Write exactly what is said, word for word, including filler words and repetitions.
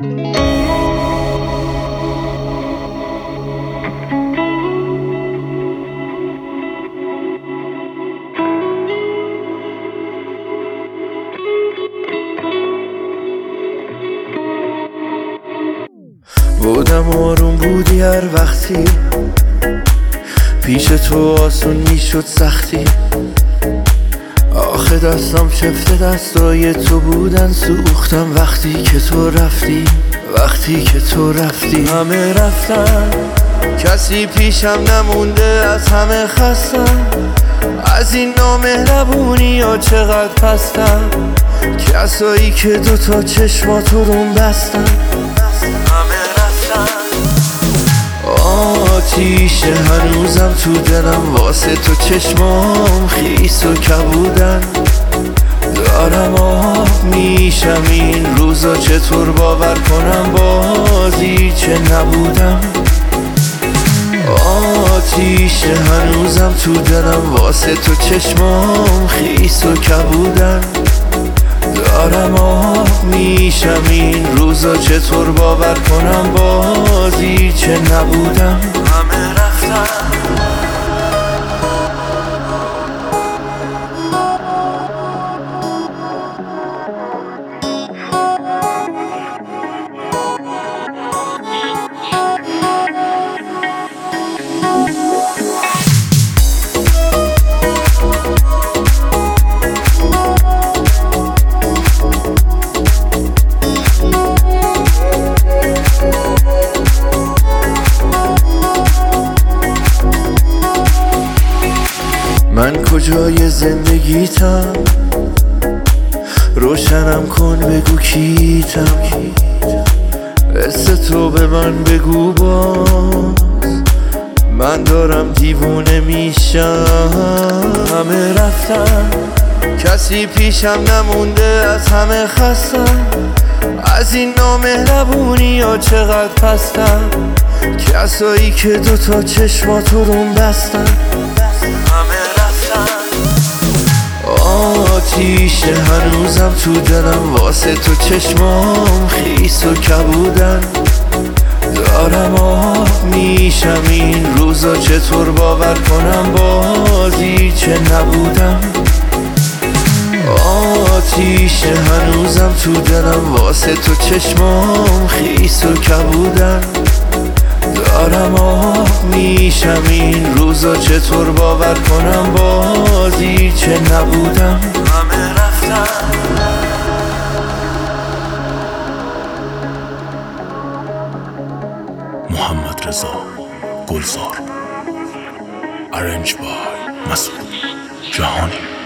بودم آروم بودی هر وقتی پیش تو آسون میشد سختی. آخه دستم شفته دستای تو بودن، سوختم وقتی که تو رفتی. وقتی که تو رفتی همه رفتن، کسی پیشم نمونده، از همه خستم. از این نامهربونی ها چقدر پستم، کسایی که دوتا چشماتو روم بستن. آتیش هنوزم تو دلم، واسه تو چشمام خیس و کبودن. دارم آب میشم این روزا، چطور باور کنم بازی چه نبودم. آتیش هنوزم تو دلم، واسه تو چشمام خیس و کبودن. دارم آب میشم این روزا، چطور باور کنم بازی چه نبودم. همه رفتن. من کجای زندگیتم، روشنم کن بگو کیتم. حس تو به من بگو باز، من دارم دیوونه میشم. همه رفتن، کسی پیشم نمونده، از همه خستم. از این نامهربونی ها چقدر پستم، کسایی که دوتا چشماتو روم بستن. آتیش هنوزم تو دلم، واسه تو چشمام خیس و کبودن. دارم آب میشم این روزا، چطور باور کنم بازی چه نبودم. آتیش هنوزم تو دلم، واسه تو چشمام خیس و کبودن. دارم آب میشم این روزا، چطور باور کنم بازی چه نبودم. همه رفتن. محمد رضا گلزار، ارنج بای مسعود جهانی.